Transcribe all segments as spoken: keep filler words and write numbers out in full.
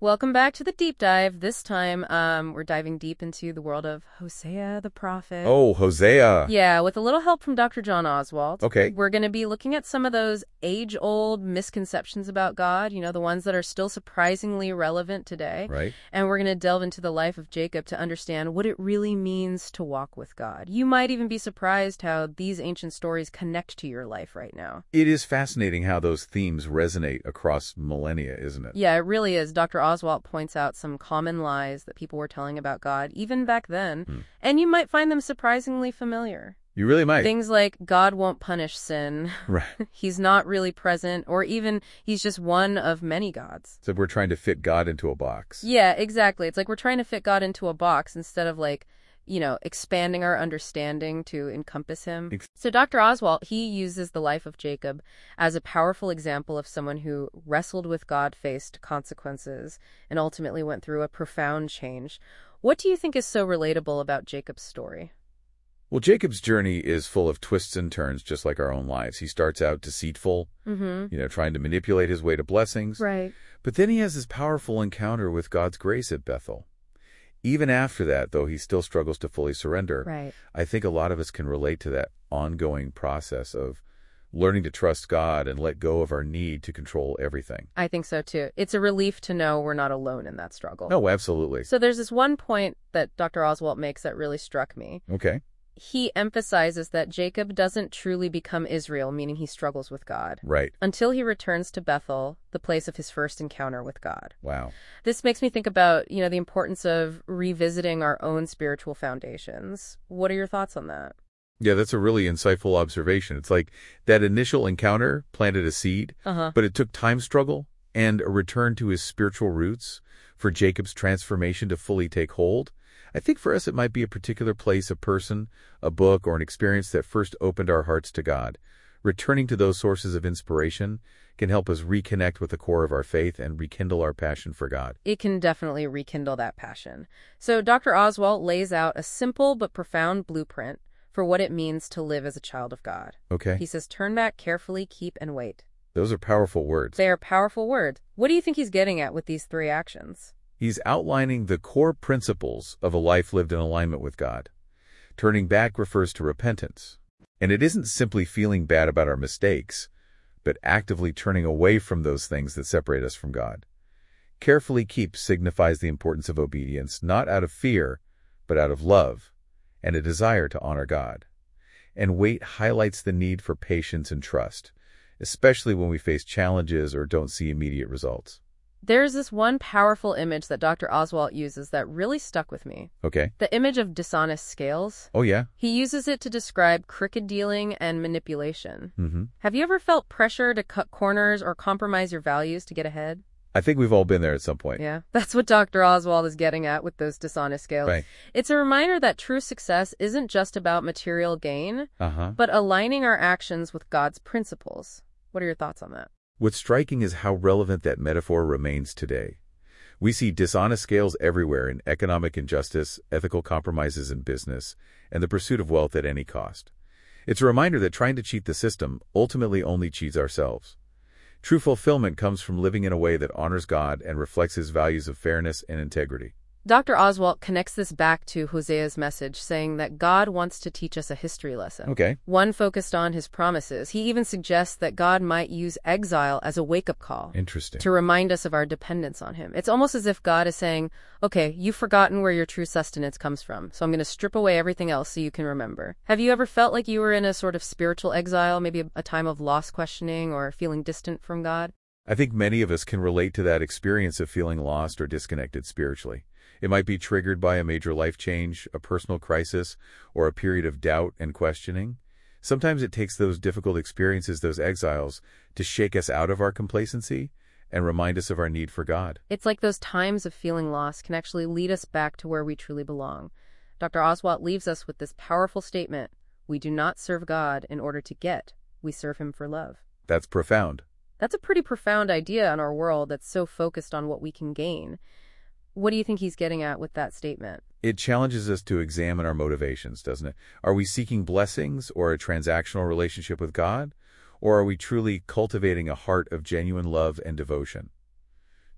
Welcome back to the deep dive. This time, um, we're diving deep into the world of Hosea the prophet. Oh, Hosea. Yeah, with a little help from Doctor John Oswalt. Okay. We're going to be looking at some of those age-old misconceptions about God, you know, the ones that are still surprisingly relevant today. Right. And we're going to delve into the life of Jacob to understand what it really means to walk with God. You might even be surprised how these ancient stories connect to your life right now. It is fascinating how those themes resonate across millennia, isn't it? Yeah, it really is. Doctor Oswalt points out some common lies that people were telling about God, even back then, Hmm. and you might find them surprisingly familiar. You really might. Things like God won't punish sin, Right. he's not really present, or even he's just one of many gods. So we're trying to fit God into a box. Yeah, exactly. It's like we're trying to fit God into a box instead of like, you know, expanding our understanding to encompass him. Ex- So Doctor Oswalt, he uses the life of Jacob as a powerful example of someone who wrestled with God, faced consequences, and ultimately went through a profound change. What do you think is so relatable about Jacob's story? Well, Jacob's journey is full of twists and turns, just like our own lives. He starts out deceitful, Mm-hmm. you know, trying to manipulate his way to blessings. Right. But then he has this powerful encounter with God's grace at Bethel. Even after that, though he still struggles to fully surrender, Right. I think a lot of us can relate to that ongoing process of learning to trust God and let go of our need to control everything. I think so too. It's a relief to know we're not alone in that struggle. Oh, absolutely. So there's this one point that Doctor Oswalt makes that really struck me. Okay. He emphasizes that Jacob doesn't truly become Israel, meaning he struggles with God, Right. until he returns to Bethel, the place of his first encounter with God. Wow. This makes me think about, you know, the importance of revisiting our own spiritual foundations. What are your thoughts on that? Yeah, that's a really insightful observation. It's like that initial encounter planted a seed, Uh-huh. but it took time, struggle, and a return to his spiritual roots for Jacob's transformation to fully take hold. I think for us it might be a particular place, a person, a book, or an experience that first opened our hearts to God. Returning to those sources of inspiration can help us reconnect with the core of our faith and rekindle our passion for God. It can definitely rekindle that passion. So Doctor Oswalt lays out a simple but profound blueprint for what it means to live as a child of God. Okay? He says, turn back carefully, keep, and wait. Those are powerful words. They are powerful words. What do you think he's getting at with these three actions? He's outlining the core principles of a life lived in alignment with God. Turning back refers to repentance. And it isn't simply feeling bad about our mistakes, but actively turning away from those things that separate us from God. Carefully keep signifies the importance of obedience, not out of fear, but out of love and a desire to honor God. And wait highlights the need for patience and trust, especially when we face challenges or don't see immediate results. There's this one powerful image that Doctor Oswalt uses that really stuck with me. Okay? The image of dishonest scales. Oh, yeah? He uses it to describe crooked dealing and manipulation. Mm-hmm. Have you ever felt pressure to cut corners or compromise your values to get ahead? I think we've all been there at some point. Yeah, that's what Doctor Oswalt is getting at with those dishonest scales. Right. It's a reminder that true success isn't just about material gain, Uh-huh. but aligning our actions with God's principles. What are your thoughts on that? What's striking is how relevant that metaphor remains today. We see dishonest scales everywhere in economic injustice, ethical compromises in business, and the pursuit of wealth at any cost. It's a reminder that trying to cheat the system ultimately only cheats ourselves. True fulfillment comes from living in a way that honors God and reflects his values of fairness and integrity. Doctor Oswalt connects this back to Hosea's message, saying that God wants to teach us a history lesson. Okay. One focused on his promises. He even suggests that God might use exile as a wake-up call Interesting. to remind us of our dependence on him. It's almost as if God is saying, okay, you've forgotten where your true sustenance comes from, so I'm going to strip away everything else so you can remember. Have you ever felt like you were in a sort of spiritual exile, maybe a, a time of lost questioning or feeling distant from God? I think many of us can relate to that experience of feeling lost or disconnected spiritually. It might be triggered by a major life change, a personal crisis, or a period of doubt and questioning. Sometimes it takes those difficult experiences, those exiles, to shake us out of our complacency and remind us of our need for God. It's like those times of feeling lost can actually lead us back to where we truly belong. Doctor Oswalt leaves us with this powerful statement: we do not serve God in order to get, we serve him for love. That's profound. That's a pretty profound idea in our world that's so focused on what we can gain. What do you think he's getting at with that statement? It challenges us to examine our motivations, doesn't it? Are we seeking blessings or a transactional relationship with God? Or are we truly cultivating a heart of genuine love and devotion?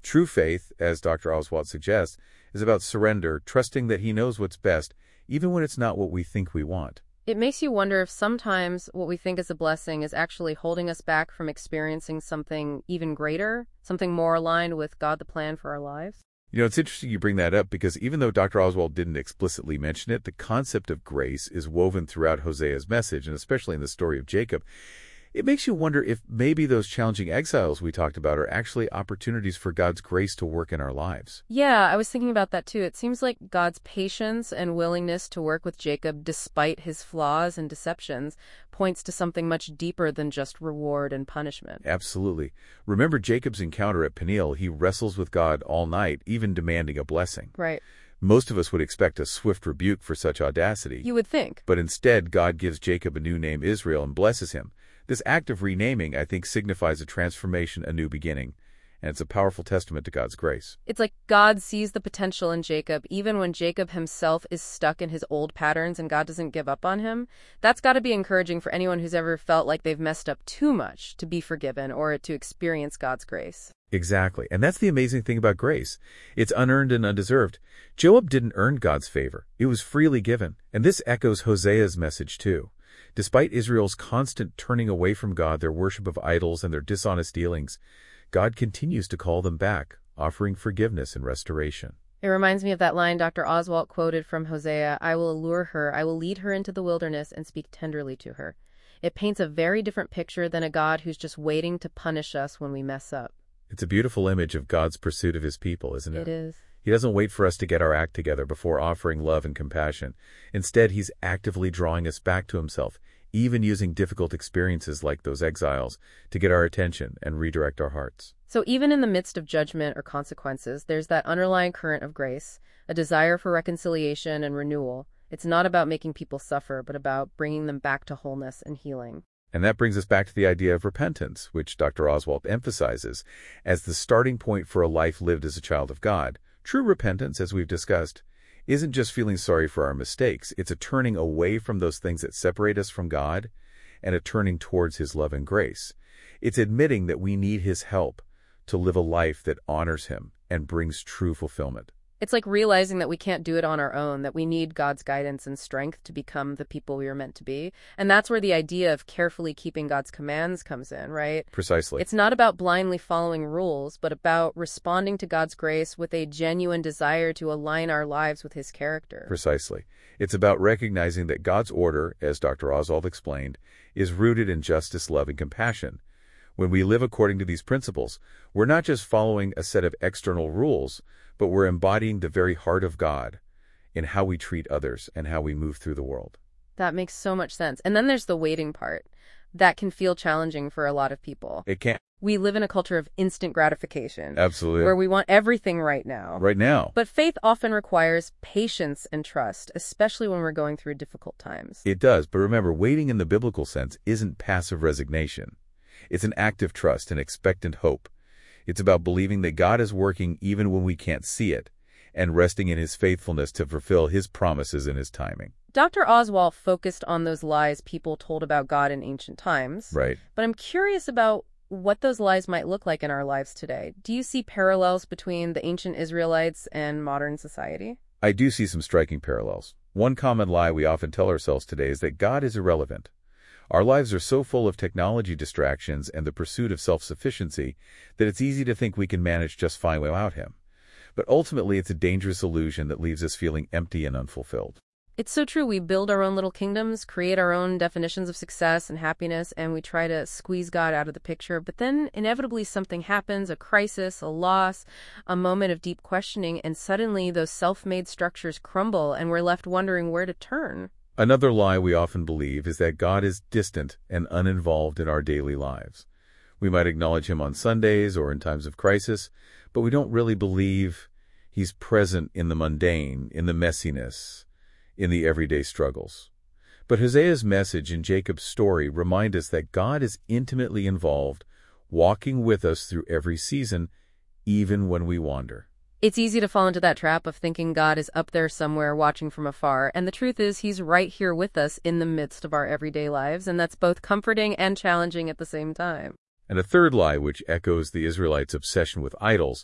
True faith, as Doctor Oswalt suggests, is about surrender, trusting that he knows what's best, even when it's not what we think we want. It makes you wonder if sometimes what we think is a blessing is actually holding us back from experiencing something even greater, something more aligned with God the plan for our lives. You know, it's interesting you bring that up because even though Doctor Oswalt didn't explicitly mention it, the concept of grace is woven throughout Hosea's message, and especially in the story of Jacob. It makes you wonder if maybe those challenging exiles we talked about are actually opportunities for God's grace to work in our lives. Yeah, I was thinking about that too. It seems like God's patience and willingness to work with Jacob despite his flaws and deceptions points to something much deeper than just reward and punishment. Absolutely. Remember Jacob's encounter at Peniel. He wrestles with God all night, even demanding a blessing. Right. Most of us would expect a swift rebuke for such audacity. You would think. But instead, God gives Jacob a new name, Israel, and blesses him. This act of renaming, I think, signifies a transformation, a new beginning, and it's a powerful testament to God's grace. It's like God sees the potential in Jacob, even when Jacob himself is stuck in his old patterns and God doesn't give up on him. That's got to be encouraging for anyone who's ever felt like they've messed up too much to be forgiven or to experience God's grace. Exactly, and that's the amazing thing about grace. It's unearned and undeserved. Job didn't earn God's favor. It was freely given, and this echoes Hosea's message too. Despite Israel's constant turning away from God, their worship of idols, and their dishonest dealings, God continues to call them back, offering forgiveness and restoration. It reminds me of that line Doctor Oswalt quoted from Hosea, "I will allure her, I will lead her into the wilderness and speak tenderly to her." It paints a very different picture than a God who's just waiting to punish us when we mess up. It's a beautiful image of God's pursuit of his people, isn't it? It is. He doesn't wait for us to get our act together before offering love and compassion. Instead, he's actively drawing us back to himself, even using difficult experiences like those exiles to get our attention and redirect our hearts. So even in the midst of judgment or consequences, there's that underlying current of grace, a desire for reconciliation and renewal. It's not about making people suffer, but about bringing them back to wholeness and healing. And that brings us back to the idea of repentance, which Doctor Oswalt emphasizes as the starting point for a life lived as a child of God. True repentance, as we've discussed, isn't just feeling sorry for our mistakes. It's a turning away from those things that separate us from God and a turning towards his love and grace. It's admitting that we need his help to live a life that honors him and brings true fulfillment. It's like realizing that we can't do it on our own, that we need God's guidance and strength to become the people we are meant to be. And that's where the idea of carefully keeping God's commands comes in, right? Precisely. It's not about blindly following rules, but about responding to God's grace with a genuine desire to align our lives with his character. Precisely. It's about recognizing that God's order, as Doctor Oswalt explained, is rooted in justice, love, and compassion. When we live according to these principles, we're not just following a set of external rules, but we're embodying the very heart of God in how we treat others and how we move through the world. That makes so much sense. And then there's the waiting part. That can feel challenging for a lot of people. It can. We live in a culture of instant gratification. Absolutely. Where we want everything right now. Right now. But faith often requires patience and trust, especially when we're going through difficult times. It does, but remember, waiting in the biblical sense isn't passive resignation. It's an active trust and expectant hope. It's about believing that God is working even when we can't see it, and resting in his faithfulness to fulfill his promises in his timing. Doctor Oswalt focused on those lies people told about God in ancient times. Right. But I'm curious about what those lies might look like in our lives today. Do you see parallels between the ancient Israelites and modern society? I do see some striking parallels. One common lie we often tell ourselves today is that God is irrelevant. Our lives are so full of technology distractions and the pursuit of self-sufficiency that it's easy to think we can manage just fine without him. But ultimately, it's a dangerous illusion that leaves us feeling empty and unfulfilled. It's so true. We build our own little kingdoms, create our own definitions of success and happiness, and we try to squeeze God out of the picture. But then inevitably something happens, a crisis, a loss, a moment of deep questioning, and suddenly those self-made structures crumble and we're left wondering where to turn. Another lie we often believe is that God is distant and uninvolved in our daily lives. We might acknowledge him on Sundays or in times of crisis, but we don't really believe he's present in the mundane, in the messiness, in the everyday struggles. But Hosea's message and Jacob's story remind us that God is intimately involved, walking with us through every season, even when we wander. It's easy to fall into that trap of thinking God is up there somewhere watching from afar, and the truth is he's right here with us in the midst of our everyday lives, and that's both comforting and challenging at the same time. And a third lie, which echoes the Israelites' obsession with idols,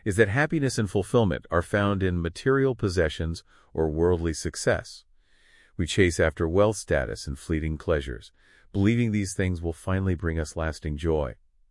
is that happiness and fulfillment are found in material possessions or worldly success. We chase after wealth status and fleeting pleasures, believing these things will finally bring us lasting joy.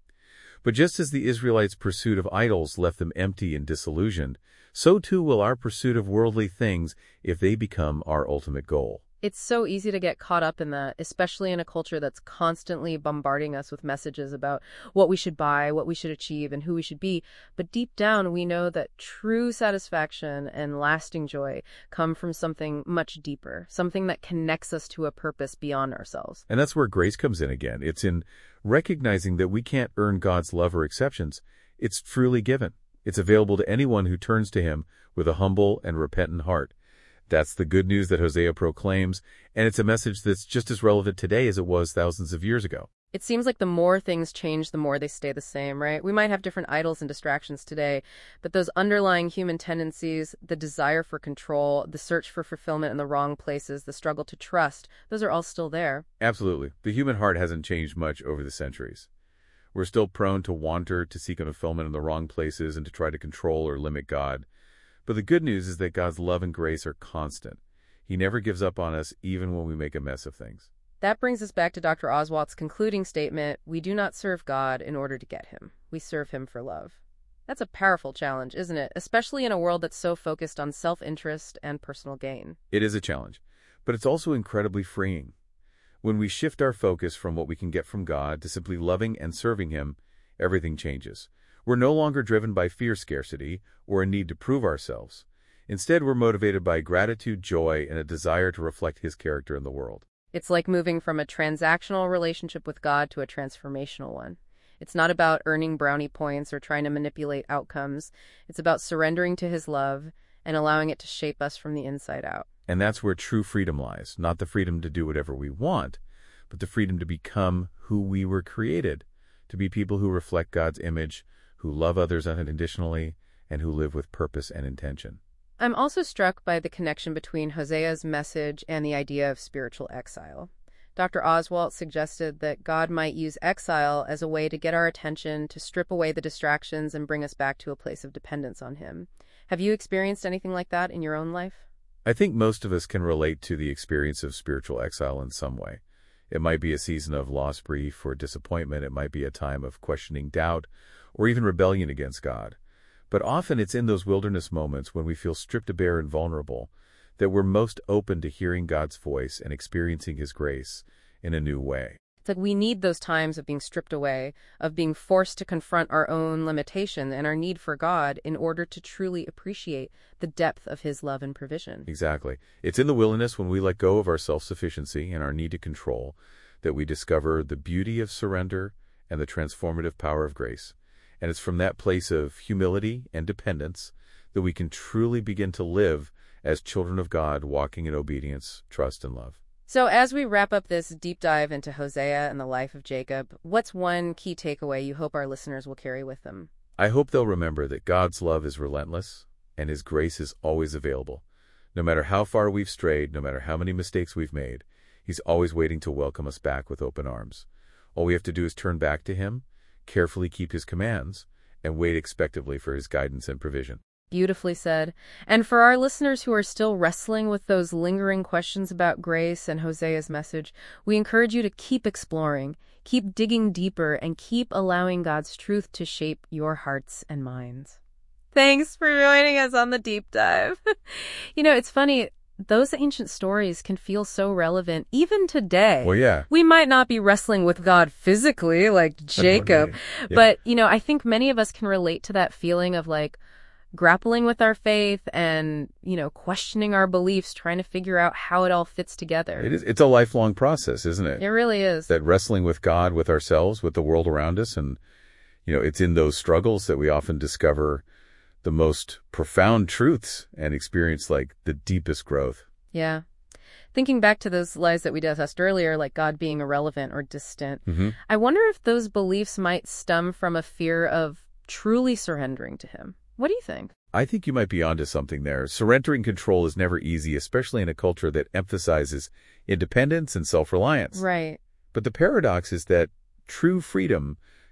But just as the Israelites' pursuit of idols left them empty and disillusioned, so too will our pursuit of worldly things if they become our ultimate goal. It's so easy to get caught up in that, especially in a culture that's constantly bombarding us with messages about what we should buy, what we should achieve, and who we should be. But deep down, we know that true satisfaction and lasting joy come from something much deeper, something that connects us to a purpose beyond ourselves. And that's where grace comes in again. It's in recognizing that we can't earn God's love or exceptions. It's freely given. It's available to anyone who turns to Him with a humble and repentant heart. That's the good news that Hosea proclaims, and it's a message that's just as relevant today as it was thousands of years ago. It seems like the more things change, the more they stay the same, right? We might have different idols and distractions today, but those underlying human tendencies, the desire for control, the search for fulfillment in the wrong places, the struggle to trust, those are all still there. Absolutely. The human heart hasn't changed much over the centuries. We're still prone to wander, to seek fulfillment in the wrong places, and to try to control or limit God. But the good news is that God's love and grace are constant. He never gives up on us, even when we make a mess of things. That brings us back to Doctor Oswalt's concluding statement, we do not serve God in order to get Him. We serve Him for love. That's a powerful challenge, isn't it? Especially in a world that's so focused on self-interest and personal gain. It is a challenge, but it's also incredibly freeing. When we shift our focus from what we can get from God to simply loving and serving Him, everything changes. We're no longer driven by fear scarcity or a need to prove ourselves. Instead, we're motivated by gratitude, joy, and a desire to reflect His character in the world. It's like moving from a transactional relationship with God to a transformational one. It's not about earning brownie points or trying to manipulate outcomes. It's about surrendering to His love and allowing it to shape us from the inside out. And that's where true freedom lies. Not the freedom to do whatever we want, but the freedom to become who we were created, to be people who reflect God's image, who love others unconditionally, and who live with purpose and intention. I'm also struck by the connection between Hosea's message and the idea of spiritual exile. Doctor Oswalt suggested that God might use exile as a way to get our attention, to strip away the distractions and bring us back to a place of dependence on Him. Have you experienced anything like that in your own life? I think most of us can relate to the experience of spiritual exile in some way. It might be a season of loss, grief, or disappointment. It might be a time of questioning doubt, or even rebellion against God. But often it's in those wilderness moments when we feel stripped bare and vulnerable that we're most open to hearing God's voice and experiencing His grace in a new way. It's like we need those times of being stripped away, of being forced to confront our own limitation and our need for God in order to truly appreciate the depth of His love and provision. Exactly. It's in the wilderness when we let go of our self-sufficiency and our need to control that we discover the beauty of surrender and the transformative power of grace. And it's from that place of humility and dependence that we can truly begin to live as children of God, walking in obedience, trust, and love. So as we wrap up this deep dive into Hosea and the life of Jacob, what's one key takeaway you hope our listeners will carry with them? I hope they'll remember that God's love is relentless and His grace is always available. No matter how far we've strayed, no matter how many mistakes we've made, He's always waiting to welcome us back with open arms. All we have to do is turn back to Him, carefully keep His commands, and wait expectantly for His guidance and provision. Beautifully said. And for our listeners who are still wrestling with those lingering questions about grace and Hosea's message, we encourage you to keep exploring, keep digging deeper, and keep allowing God's truth to shape your hearts and minds. Thanks for joining us on the deep dive. You know, it's funny. Those ancient stories can feel so relevant even today. Well, yeah. We might not be wrestling with God physically like Jacob, yeah. but, you know, I think many of us can relate to that feeling of like grappling with our faith and, you know, questioning our beliefs, trying to figure out how it all fits together. It is. It's a lifelong process, isn't it? It really is. That wrestling with God, with ourselves, with the world around us. And, you know, it's in those struggles that we often discover the most profound truths and experience like the deepest growth. Yeah. Thinking back to those lies that we discussed earlier, like God being irrelevant or distant, Mm-hmm. I wonder if those beliefs might stem from a fear of truly surrendering to Him. What do you think? I think you might be onto something there. Surrendering control is never easy, especially in a culture that emphasizes independence and self-reliance. Right. But the paradox is that true freedom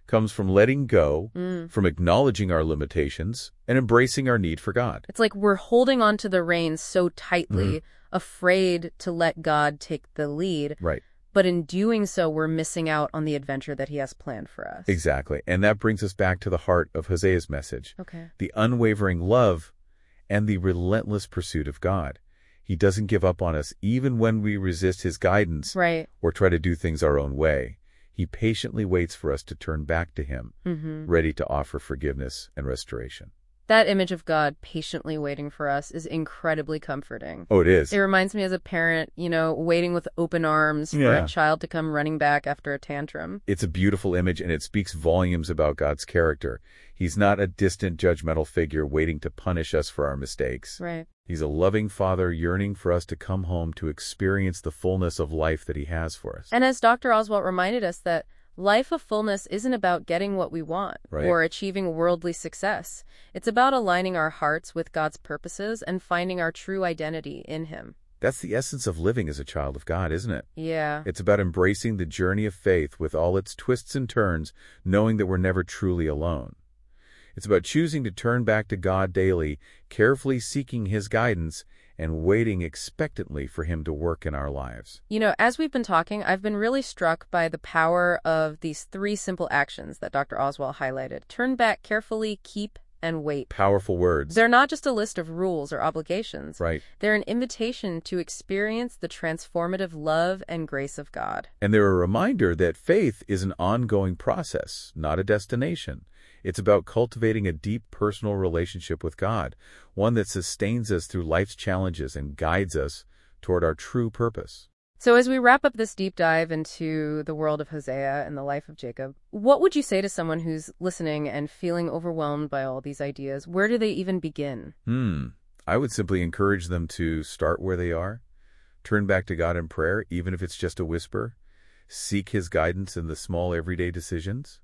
comes from letting go, Mm. from acknowledging our limitations, and embracing our need for God. It's like we're holding on to the reins so tightly, Mm-hmm. afraid to let God take the lead. Right. But in doing so, we're missing out on the adventure that he has planned for us. Exactly. And that brings us back to the heart of Hosea's message. Okay. The unwavering love and the relentless pursuit of God. He doesn't give up on us even when we resist his guidance Right. or try to do things our own way. He patiently waits for us to turn back to him, Mm-hmm. ready to offer forgiveness and restoration. That image of God patiently waiting for us is incredibly comforting. Oh, it is. It reminds me as a parent, you know, waiting with open arms for Yeah. a child to come running back after a tantrum. It's a beautiful image, and it speaks volumes about God's character. He's not a distant, judgmental figure waiting to punish us for our mistakes. Right. He's a loving father yearning for us to come home to experience the fullness of life that he has for us. And as Doctor Oswalt reminded us that life of fullness isn't about getting what we want Right. or achieving worldly success. It's about aligning our hearts with God's purposes and finding our true identity in him. That's the essence of living as a child of God, isn't it? Yeah. It's about embracing the journey of faith with all its twists and turns, knowing that we're never truly alone. It's about choosing to turn back to God daily, carefully seeking his guidance, and waiting expectantly for him to work in our lives. You know, as we've been talking, I've been really struck by the power of these three simple actions that Doctor Oswalt highlighted. Turn back carefully, keep, and wait. Powerful words. They're not just a list of rules or obligations. Right. They're an invitation to experience the transformative love and grace of God. And they're a reminder that faith is an ongoing process, not a destination. It's about cultivating a deep personal relationship with God, one that sustains us through life's challenges and guides us toward our true purpose. So as we wrap up this deep dive into the world of Hosea and the life of Jacob, what would you say to someone who's listening and feeling overwhelmed by all these ideas? Where do they even begin? Hmm. I would simply encourage them to start where they are, turn back to God in prayer, even if it's just a whisper, seek his guidance in the small everyday decisions,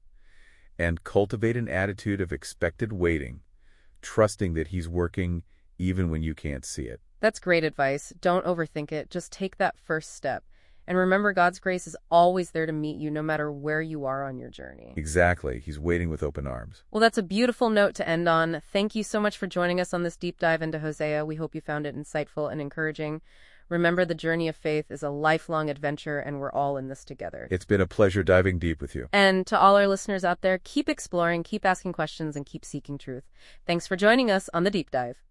and cultivate an attitude of expected waiting, trusting that he's working even when you can't see it. That's great advice. Don't overthink it. Just take that first step. And remember, God's grace is always there to meet you no matter where you are on your journey. Exactly. He's waiting with open arms. Well, that's a beautiful note to end on. Thank you so much for joining us on this deep dive into Hosea. We hope you found it insightful and encouraging. Remember, the journey of faith is a lifelong adventure, and we're all in this together. It's been a pleasure diving deep with you. And to all our listeners out there, keep exploring, keep asking questions, and keep seeking truth. Thanks for joining us on The Deep Dive.